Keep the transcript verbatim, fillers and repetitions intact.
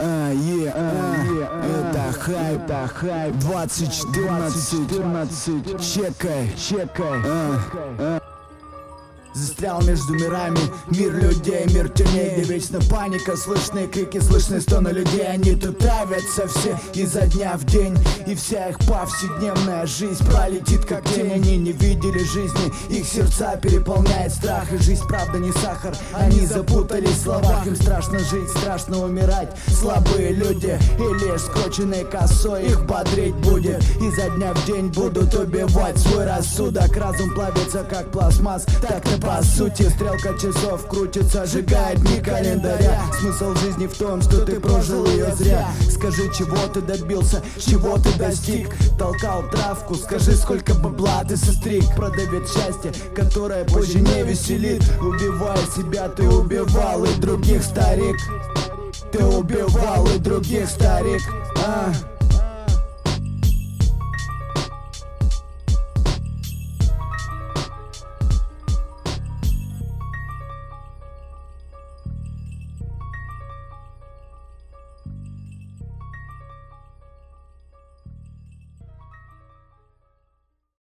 А, е, а, это хайп, это хайп. двадцать четырнадцать, чекай, чекай. А, а. Застрял между мирами, мир людей, мир теней, где вечно паника, слышны крики, слышны стоны людей. Они тут травятся все изо дня в день, и вся их повседневная жизнь пролетит как тень. Они не видели жизни, их сердца переполняет страх, и жизнь правда не сахар. Они запутались в словах, им страшно жить, страшно умирать. Слабые люди, и лишь скрученной косой их бодрить будет. Изо дня в день будут убивать свой рассудок. Разум плавится как пластмасс, так и по сути стрелка часов крутится, сжигает дни календаря. Смысл жизни в том, что ты прожил ее зря. Скажи, чего ты добился, чего ты достиг. Толкал травку, скажи, сколько бабла ты состриг. Продавец счастья, которое позже не веселит. Убивая себя, ты убивал и других, старик. Ты убивал и других, старик. А?